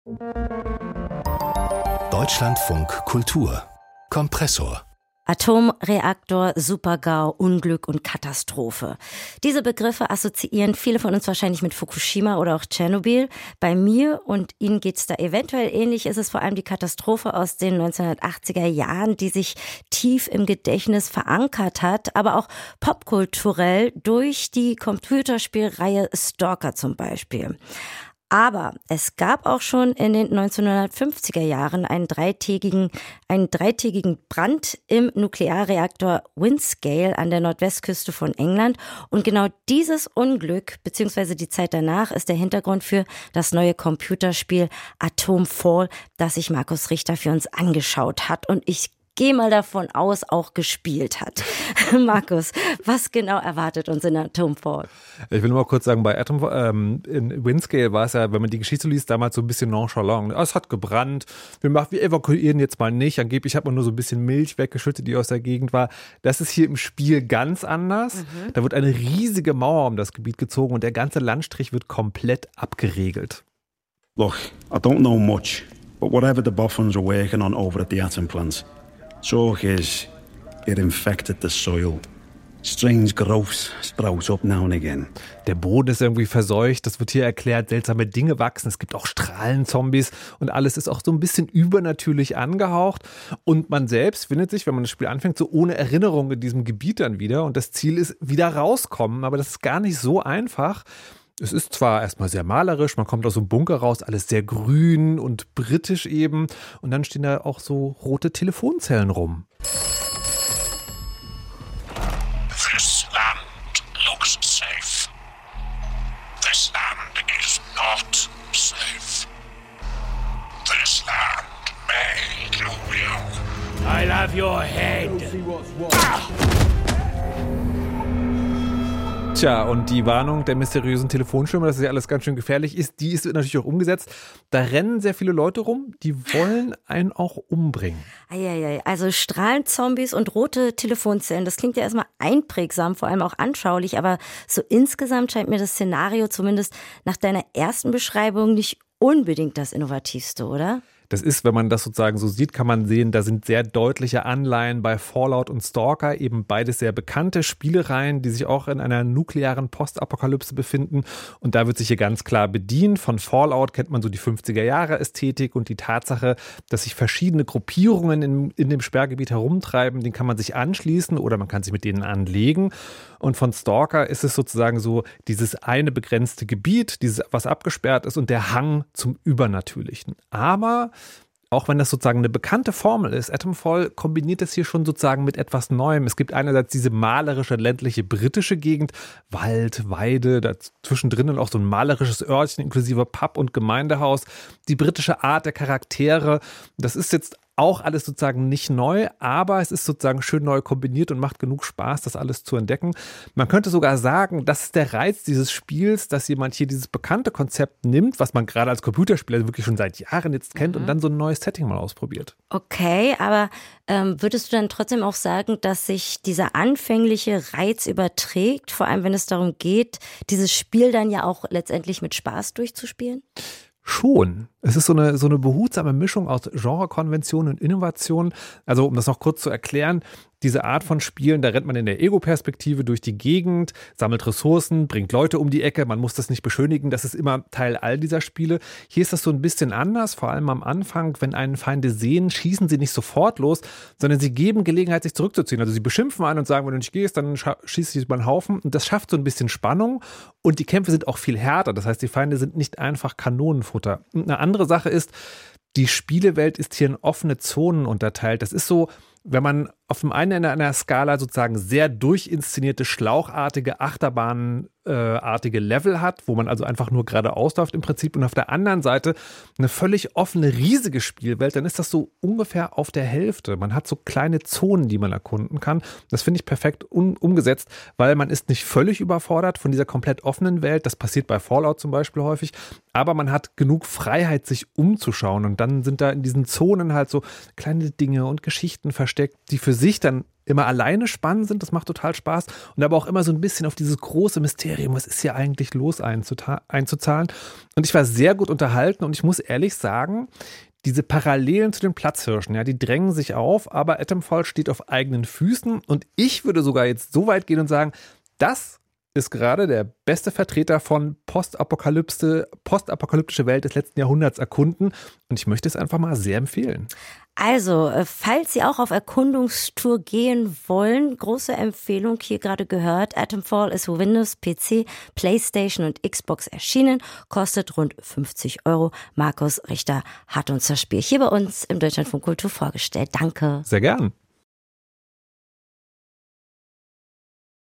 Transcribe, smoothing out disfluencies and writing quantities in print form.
Deutschlandfunk Kultur Kompressor. Atomreaktor, Super-GAU, Unglück und Katastrophe. Diese Begriffe assoziieren viele von uns wahrscheinlich mit Fukushima oder auch Tschernobyl. Bei mir und Ihnen geht's da eventuell ähnlich. Ist es vor allem die Katastrophe aus den 1980er Jahren, die sich tief im Gedächtnis verankert hat, aber auch popkulturell durch die Computerspielreihe Stalker zum Beispiel. Aber es gab auch schon in den 1950er Jahren einen dreitägigen Brand im Nuklearreaktor Windscale an der Nordwestküste von England. Und genau dieses Unglück bzw. die Zeit danach ist der Hintergrund für das neue Computerspiel Atomfall, das sich Markus Richter für uns angeschaut hat. Und ich gehe mal davon aus, auch gespielt hat. Markus, was genau erwartet uns in Atomfall? Ich will nur mal kurz sagen, bei in Windscale war es ja, wenn man die Geschichte liest, damals so ein bisschen nonchalant. Es hat gebrannt, wir evakuieren jetzt mal nicht. Angeblich hat man nur so ein bisschen Milch weggeschüttet, die aus der Gegend war. Das ist hier im Spiel ganz anders. Da wird eine riesige Mauer um das Gebiet gezogen und der ganze Landstrich wird komplett abgeriegelt. Look, I don't know much, but whatever the Boffins are working on over at the atom plant, talk is it infected the soil. Strange growths sprout up now and again. Der Boden ist irgendwie verseucht, das wird hier erklärt, seltsame Dinge wachsen, es gibt auch Strahlenzombies und alles ist auch so ein bisschen übernatürlich angehaucht. Und man selbst findet sich, wenn man das Spiel anfängt, so ohne Erinnerung in diesem Gebiet dann wieder. Und das Ziel ist, wieder rauskommen, aber das ist gar nicht so einfach. Es ist zwar erstmal sehr malerisch, man kommt aus so einem Bunker raus, alles sehr grün und britisch eben. Und dann stehen da auch so rote Telefonzellen rum. This land looks safe. This land is not safe. This land may kill you. I'll have your head. Tja, und die Warnung der mysteriösen Telefonschirme, dass es ja alles ganz schön gefährlich ist, die ist natürlich auch umgesetzt. Da rennen sehr viele Leute rum, die wollen einen auch umbringen. Also Strahlenzombies und rote Telefonzellen, das klingt ja erstmal einprägsam, vor allem auch anschaulich, aber so insgesamt scheint mir das Szenario zumindest nach deiner ersten Beschreibung nicht unbedingt das Innovativste, oder? Das ist, wenn man das sozusagen so sieht, kann man sehen, da sind sehr deutliche Anleihen bei Fallout und Stalker, eben beides sehr bekannte Spielereien, die sich auch in einer nuklearen Postapokalypse befinden. Und da wird sich hier ganz klar bedient. Von Fallout kennt man so die 50er-Jahre-Ästhetik und die Tatsache, dass sich verschiedene Gruppierungen in dem Sperrgebiet herumtreiben, denen kann man sich anschließen oder man kann sich mit denen anlegen. Und von Stalker ist es sozusagen so dieses eine begrenzte Gebiet, dieses, was abgesperrt ist und der Hang zum Übernatürlichen. Aber auch wenn das sozusagen eine bekannte Formel ist, Atomfall kombiniert das hier schon sozusagen mit etwas Neuem. Es gibt einerseits diese malerische, ländliche britische Gegend, Wald, Weide, dazwischendrin auch so ein malerisches Örtchen inklusive Pub und Gemeindehaus, die britische Art der Charaktere. Das ist jetzt auch alles sozusagen nicht neu, aber es ist sozusagen schön neu kombiniert und macht genug Spaß, das alles zu entdecken. Man könnte sogar sagen, das ist der Reiz dieses Spiels, dass jemand hier dieses bekannte Konzept nimmt, was man gerade als Computerspieler wirklich schon seit Jahren jetzt kennt und dann so ein neues Setting mal ausprobiert. Okay, aber würdest du dann trotzdem auch sagen, dass sich dieser anfängliche Reiz überträgt, vor allem wenn es darum geht, dieses Spiel dann ja auch letztendlich mit Spaß durchzuspielen? Schon. Es ist so eine behutsame Mischung aus Genrekonvention und Innovation. Also um das noch kurz zu erklären, diese Art von Spielen, da rennt man in der Ego-Perspektive durch die Gegend, sammelt Ressourcen, bringt Leute um die Ecke, man muss das nicht beschönigen, das ist immer Teil all dieser Spiele. Hier ist das so ein bisschen anders, vor allem am Anfang, wenn einen Feinde sehen, schießen sie nicht sofort los, sondern sie geben Gelegenheit, sich zurückzuziehen. Also sie beschimpfen einen und sagen, wenn du nicht gehst, dann schießt dich über den Haufen und das schafft so ein bisschen Spannung und die Kämpfe sind auch viel härter, das heißt, die Feinde sind nicht einfach Kanonenfutter. Und eine andere Sache ist, die Spielewelt ist hier in offene Zonen unterteilt. Das ist so, wenn man auf dem einen Ende einer Skala sozusagen sehr durchinszenierte, schlauchartige, achterbahnartige Level hat, wo man also einfach nur geradeaus läuft im Prinzip und auf der anderen Seite eine völlig offene, riesige Spielwelt, dann ist das so ungefähr auf der Hälfte. Man hat so kleine Zonen, die man erkunden kann. Das finde ich perfekt umgesetzt, weil man ist nicht völlig überfordert von dieser komplett offenen Welt. Das passiert bei Fallout zum Beispiel häufig, aber man hat genug Freiheit, sich umzuschauen und dann sind da in diesen Zonen halt so kleine Dinge und Geschichten versteckt, die für sich dann immer alleine spannend sind, das macht total Spaß und aber auch immer so ein bisschen auf dieses große Mysterium, was ist hier eigentlich los, einzuzahlen. Und ich war sehr gut unterhalten und ich muss ehrlich sagen, diese Parallelen zu den Platzhirschen, ja, die drängen sich auf, aber Atomfall steht auf eigenen Füßen und ich würde sogar jetzt so weit gehen und sagen, das ist gerade der beste Vertreter von postapokalyptische Welt des letzten Jahrhunderts erkunden und ich möchte es einfach mal sehr empfehlen. Also, falls Sie auch auf Erkundungstour gehen wollen, große Empfehlung hier gerade gehört. Atomfall ist für Windows, PC, PlayStation und Xbox erschienen, kostet rund 50 €. Markus Richter hat uns das Spiel hier bei uns im Deutschlandfunk Kultur vorgestellt. Danke. Sehr gern.